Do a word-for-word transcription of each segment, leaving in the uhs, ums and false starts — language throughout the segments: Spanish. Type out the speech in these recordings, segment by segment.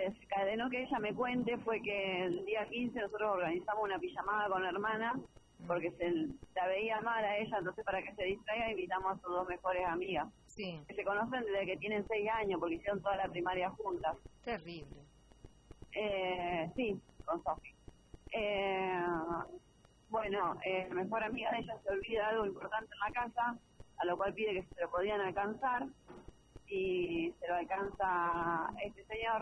desencadenó que ella me cuente fue que el día quince nosotros organizamos una pijamada con la hermana, porque se la veía mal a ella, entonces para que se distraiga invitamos a sus dos mejores amigas. Sí. Que se conocen desde que tienen seis años, porque hicieron toda la primaria juntas. Terrible. Eh, sí, con Sofi. Eh, bueno, eh, la mejor amiga de ella se olvida algo importante en la casa, a lo cual pide que se lo podían alcanzar, y se lo alcanza este señor.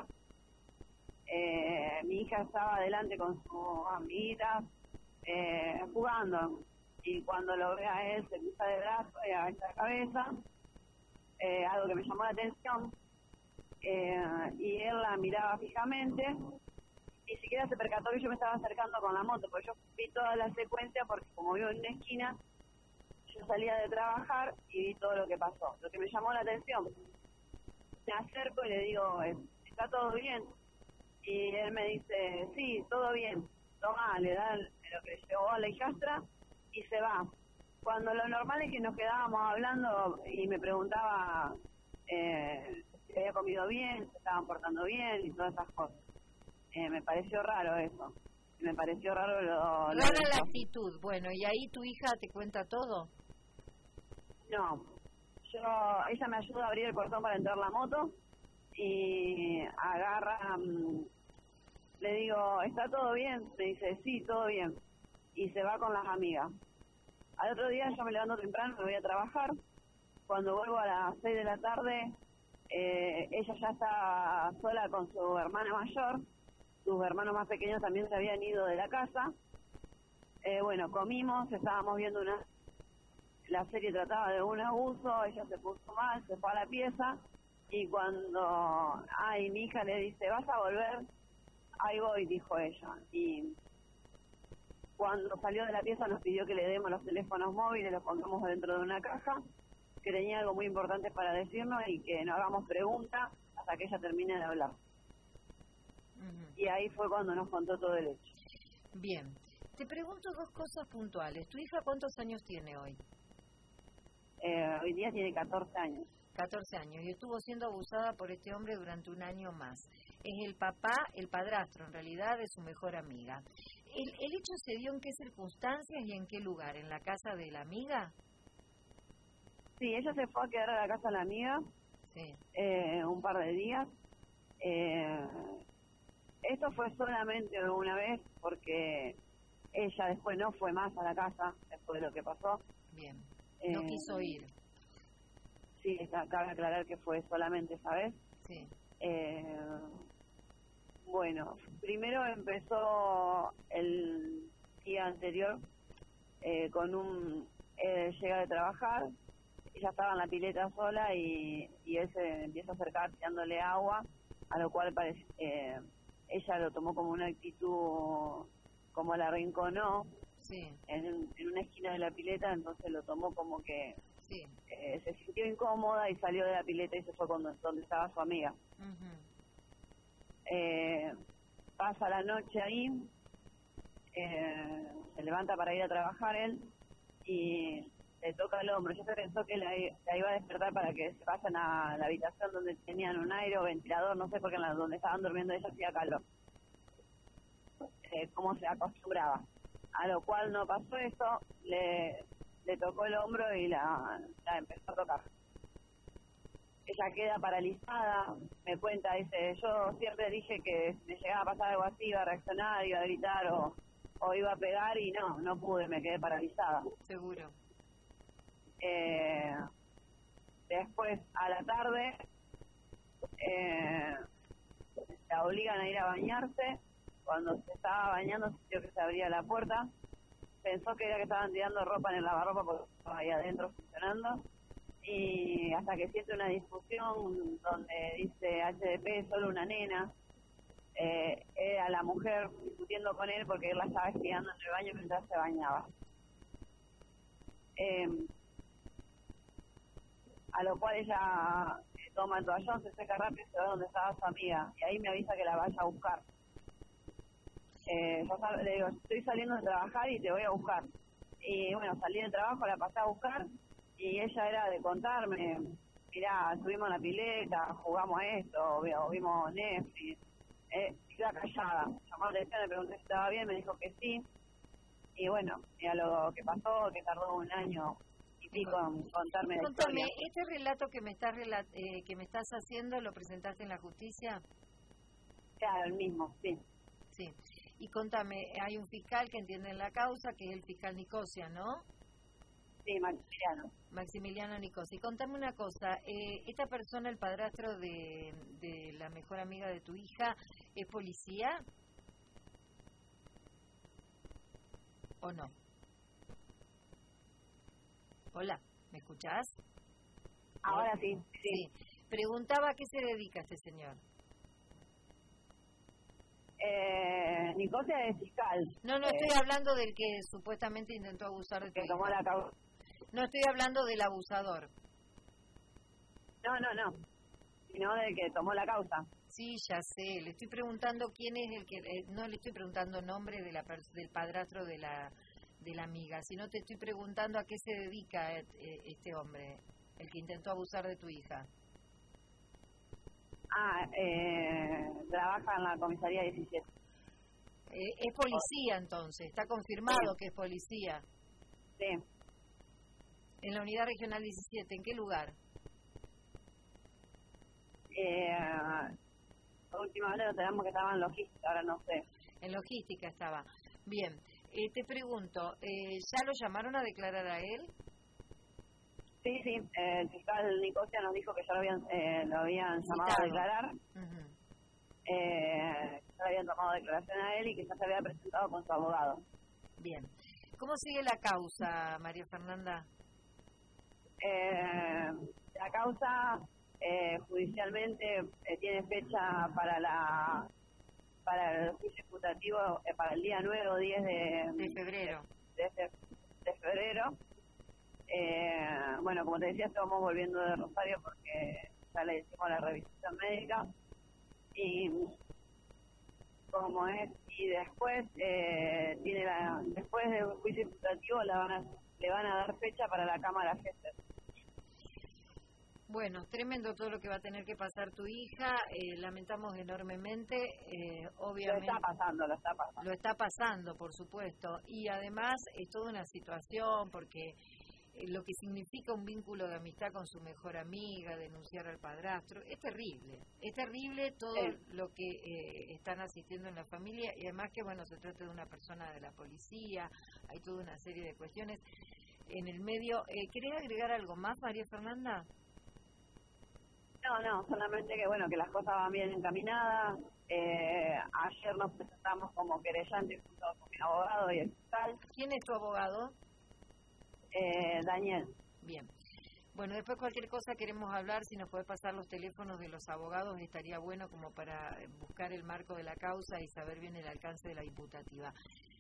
Eh, mi hija estaba adelante con sus amiguitas, eh, jugando, y cuando lo ve a él se cruza de brazos y agacha la cabeza, eh, algo que me llamó la atención, eh, y él la miraba fijamente, ni siquiera se percató que yo me estaba acercando con la moto, porque yo vi toda la secuencia, porque como vivo en una esquina, yo salía de trabajar y vi todo lo que pasó. Lo que me llamó la atención, me acerco y le digo, ¿está todo bien? Y él me dice, sí, todo bien. Toma, le da lo que le llevó a la hijastra y se va. Cuando lo normal es que nos quedábamos hablando y me preguntaba eh, si había comido bien, si estaban portando bien y todas esas cosas. Eh, me pareció raro eso. Me pareció raro lo... Rara lo la actitud. Bueno, ¿y ahí tu hija te cuenta todo? No. Yo, ella me ayuda a abrir el portón para entrar la moto y agarra... Um, le digo, ¿está todo bien? Me dice, sí, todo bien. Y se va con las amigas. Al otro día yo me levanto temprano, me voy a trabajar. Cuando vuelvo a las seis de la tarde, eh, ella ya está sola con su hermana mayor. Sus hermanos más pequeños también se habían ido de la casa. Eh, bueno, comimos, estábamos viendo una... La serie trataba de un abuso, ella se puso mal, se fue a la pieza. Y cuando... Ay, mi hija le dice, ¿vas a volver? Ahí voy, dijo ella. Y cuando salió de la pieza nos pidió que le demos los teléfonos móviles, los pongamos dentro de una caja, que tenía algo muy importante para decirnos y que no hagamos preguntas hasta que ella termine de hablar. Uh-huh. Y ahí fue cuando nos contó todo el hecho. Bien. Te pregunto dos cosas puntuales. ¿Tu hija cuántos años tiene hoy? Eh, hoy día tiene catorce años. catorce años y estuvo siendo abusada por este hombre durante un año más. Es el papá, el padrastro en realidad, de su mejor amiga. ¿El, el hecho se dio en qué circunstancias y en qué lugar? ¿En la casa de la amiga? Sí, ella se fue a quedar a la casa de la amiga sí. eh, un par de días. Eh, esto fue solamente una vez porque ella después no fue más a la casa después de lo que pasó. Bien, no eh, quiso ir. Sí, está, cabe aclarar que fue solamente esa vez. Sí. Eh, bueno, primero empezó el día anterior eh, con un... Eh, llega de trabajar, ella estaba en la pileta sola y, y él se empieza a acercar tirándole agua, a lo cual parece, eh, ella lo tomó como una actitud, como la arrinconó sí. en, en una esquina de la pileta, entonces lo tomó como que... Sí. Eh, se sintió incómoda y salió de la pileta y se fue con, donde estaba su amiga. Uh-huh. eh, pasa la noche ahí, eh, se levanta para ir a trabajar él y le toca el hombro. Yo pensó que la, la iba a despertar para que se pasen a la habitación donde tenían un aire o ventilador, no sé, porque en la, donde estaban durmiendo ella hacía calor, eh, como se acostumbraba, a lo cual no pasó eso. le le tocó el hombro y la, la empezó a tocar. Ella queda paralizada, me cuenta, dice, yo siempre dije que si me llegaba a pasar algo así iba a reaccionar, iba a gritar o, o iba a pegar y no, no pude, me quedé paralizada. Seguro. Eh, después, a la tarde, eh, la obligan a ir a bañarse. Cuando se estaba bañando sintió que se abría la puerta. Pensó que era que estaban tirando ropa en el lavarropa porque estaba ahí adentro funcionando. Y hasta que siente una discusión donde dice H D P, solo una nena. Eh, era la mujer discutiendo con él porque él la estaba espiando en el baño mientras se bañaba. Eh, a lo cual ella toma el toallón, se seca rápido y se va donde estaba su amiga. Y ahí me avisa que la vaya a buscar. Eh, yo sal, le digo, estoy saliendo de trabajar y te voy a buscar. Y bueno, salí del trabajo, la pasé a buscar y ella era de contarme, mirá, subimos a la pileta, jugamos esto, o vimos Netflix, eh, iba callada. Llamó la atención, le pregunté si estaba bien, me dijo que sí. Y bueno, mira lo que pasó, que tardó un año y pico en contarme la Contame, historia. ¿este relato que me estás relat eh, que me estás haciendo lo presentaste en la justicia? Claro, el mismo, sí. Sí. Y contame, hay un fiscal que entiende la causa, que es el fiscal Nicosia, ¿no? Sí, Maximiliano. Maximiliano Nicosia. Y contame una cosa, eh, ¿esta persona, el padrastro de, de la mejor amiga de tu hija, es policía? ¿O no? Hola, ¿me escuchás? Ahora sí, sí. Sí. Preguntaba a qué se dedica este señor. Eh, Nicosia es fiscal. No, no eh, estoy hablando del que supuestamente intentó abusar de tu que tomó hija. la causa. No estoy hablando del abusador. No, no, no. Sino del que tomó la causa. Sí, ya sé. Le estoy preguntando quién es el que... Eh, no le estoy preguntando nombre de la pers- del padrastro de la de la amiga, sino te estoy preguntando a qué se dedica eh, este hombre, el que intentó abusar de tu hija. Ah, eh, trabaja en la comisaría diecisiete. Eh, es policía entonces, está confirmado que es policía. Sí. En la unidad regional diecisiete, ¿en qué lugar? Eh, últimamente lo tenemos que estaba en logística, ahora no sé. En logística estaba. Bien, eh, te pregunto, eh, ¿ya lo llamaron a declarar a él? Sí, sí, eh, el fiscal Nicosia nos dijo que ya lo habían, eh, lo habían llamado Citado. a declarar, Uh-huh. eh, ya le habían tomado declaración a él y que ya se había presentado con su abogado. Bien. ¿Cómo sigue la causa, María Fernanda? Eh, la causa eh, judicialmente eh, tiene fecha para la para el juicio imputativo eh, para el día nueve o diez de, De febrero. de, de, de febrero. Eh, bueno, como te decía, estamos volviendo de Rosario porque ya le hicimos la revisión médica y como es y después eh, tiene la después del juicio imputativo la van a, le van a dar fecha para la cámara Gesser. Bueno, tremendo todo lo que va a tener que pasar tu hija, eh, lamentamos enormemente, eh, obviamente... Lo está pasando, lo está pasando. Lo está pasando, por supuesto, y además es toda una situación porque eh, lo que significa un vínculo de amistad con su mejor amiga, denunciar al padrastro, es terrible, es terrible todo Sí. lo que eh, están asistiendo en la familia y además que, bueno, se trata de una persona de la policía, hay toda una serie de cuestiones en el medio. Eh, ¿Querés agregar algo más, María Fernanda? No, no, solamente que bueno, que las cosas van bien encaminadas. Eh, ayer nos presentamos como querellantes junto con mi abogado y el fiscal, ¿Quién es tu abogado? eh, Daniel. Bien. Bueno, después cualquier cosa queremos hablar, si nos puede pasar los teléfonos de los abogados, estaría bueno como para buscar el marco de la causa y saber bien el alcance de la imputativa.